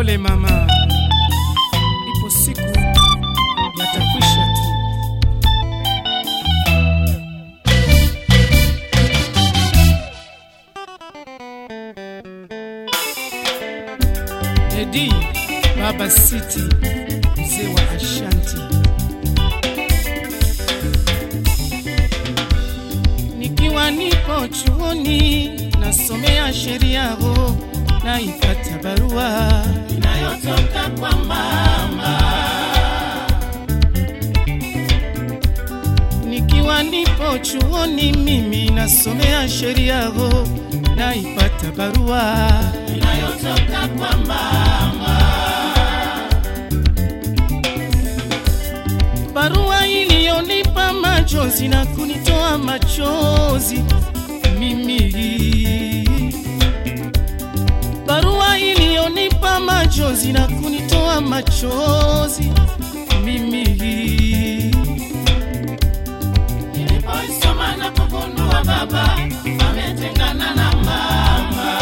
Pole mama, ipo siku yatakwisha tu. Edi Baba City, mzee wa Ashanti. Nikiwa nipo chuoni nasomea sheria ho, naipata barua inayotoka kwa mama. Nikiwa nipo chuoni mimi nasomea sheria ho, naipata barua inayotoka kwa mama. Barua iliyonipa machozi na kunitoa machozi mimi. Barua iliyonipa machozi na kunitoa machozi mimi. Nilipoisoma na kugundua baba ametengana na mama.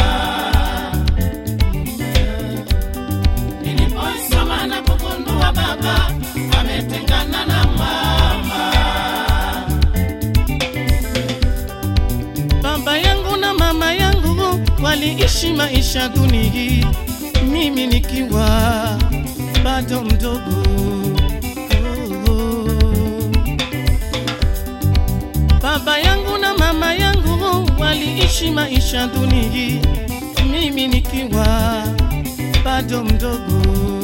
Nilipoisoma na kugundua baba ametengana na mama. Baba yangu na mama yangu waliishi maisha duni, mimi nikiwa bado mdogo. Baba yangu na mama yangu waliishi maisha duni, mimi nikiwa bado mdogo.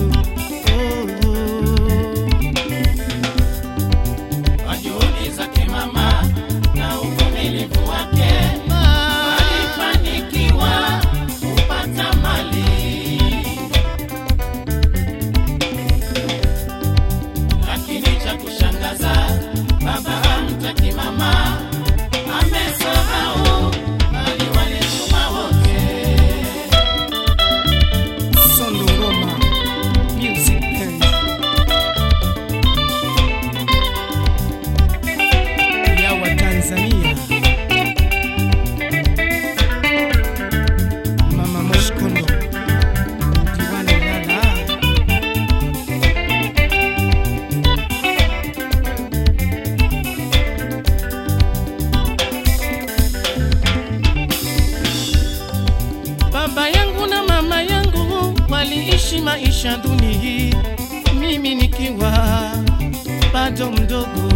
Juhudi zake mama na uvumilivu wake walifanikiwa kupata mali, lakini cha kushangaza baba hamtaki mama, amesahau mali walituma wote. Sondo Ngoma Music Band ya wa Tanzania. Mama Moshkondo Diwani Lala. Baba yangu na mama yangu waliishi maisha duni, mimi nikiwa bado mdogo.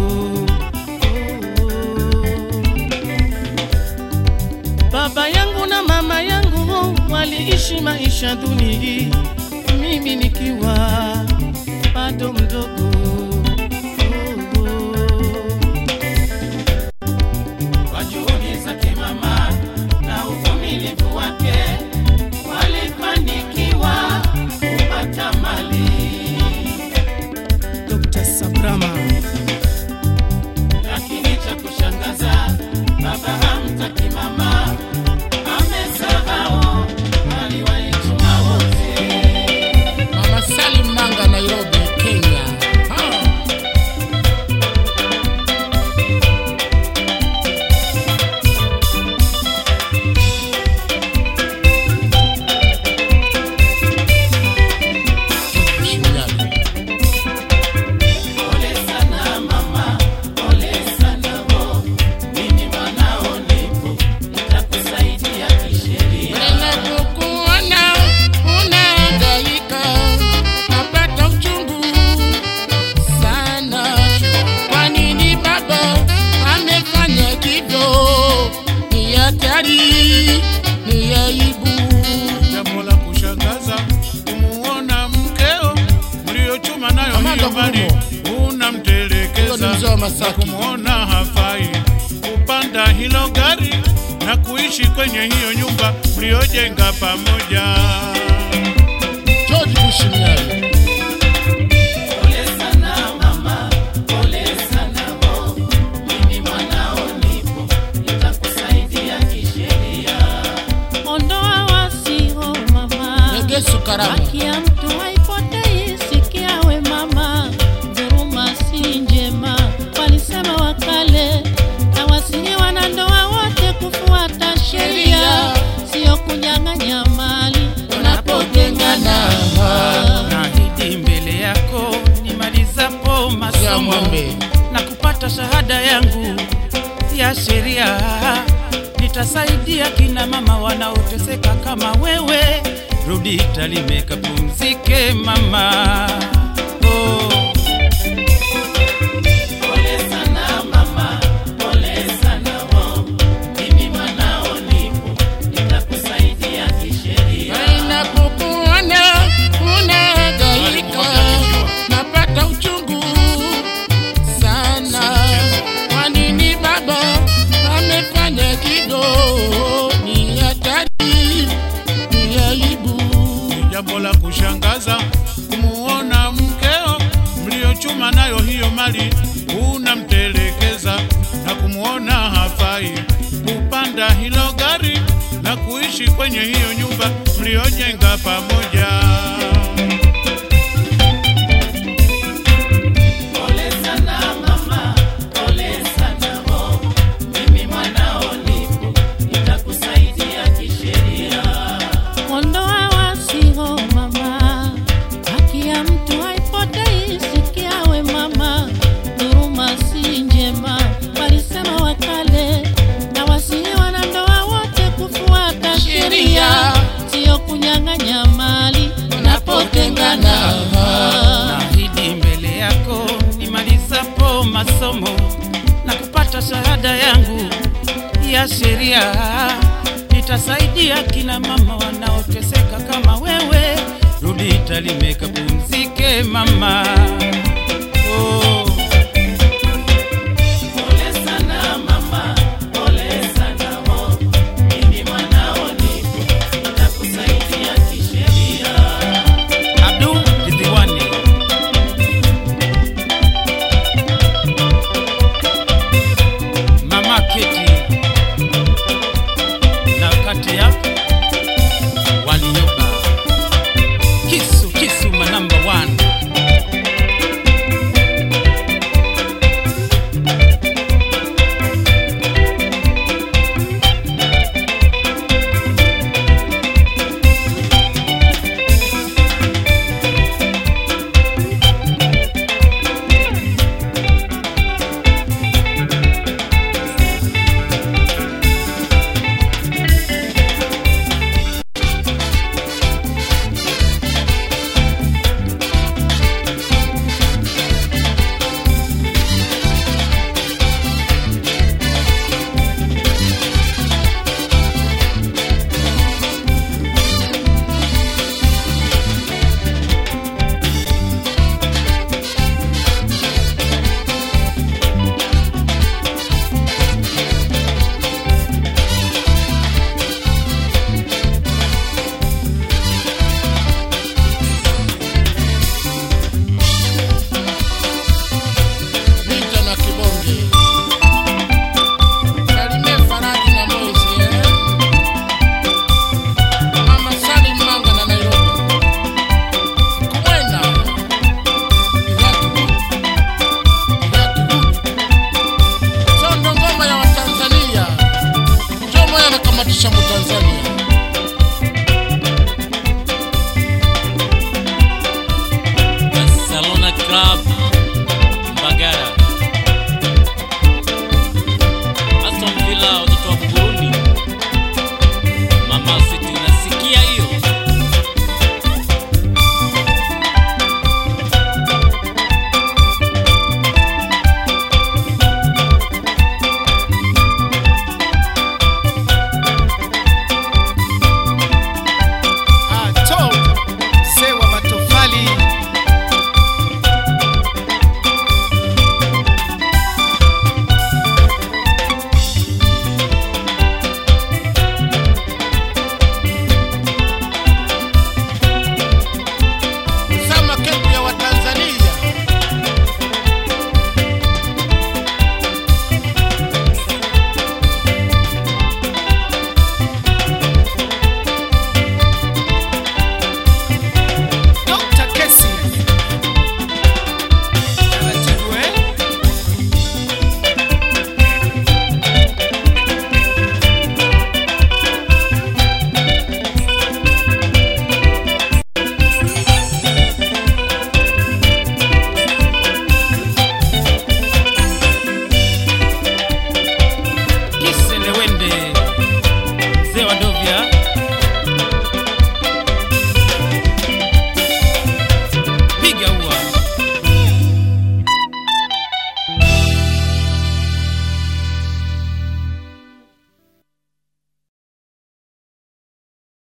Baba yangu na mama yangu waliishi maisha duni, mimi nikiwa bado mdogo. Kwa juhudi zake mama na uvumilivu wake walifanikiwa kupata mali. Dr. Sabrama. Lakini cha kushangaza baba hamtaki mama, amesahau mali walituma wote. Mama Salim Manga, Nairobi, Kenya. Jambo la kushangaza kumuona mkeo mliochuma nayo hiyo mali unamtelekeza, na kumuona hafai kupanda hilo gari na kuishi kwenye hiyo nyumba mliojenga pamoja. George Bushimyari. Haki ya mtu haipotei, sikia we mama, dhuluma si njema, walisema wakale, na wasihi wanandoa wote kufuata sheria, sio kunyang'anya mali unapotengana. masomo na kupata shahada yangu ya sheria. Nitasaidia kina mama wanaoteseka kama wewe. Rudi Tarime kapumzike mama. Jambo la kushangaza kumuona mkeo mliochuma nayo hiyo mali unamtelekeza, na kumuona hafai kupanda hilo gari na kuishi kwenye hiyo nyumba mliojenga pamoja. Sio kunyang'anya mali unapotengana. Naahidi mbele yako nimalizapo masomo na kupata shahada yangu ya sheria, nitasaidia kina mama wanaoteseka kama wewe. Rudi Tarime kapumzike mama. Ndovya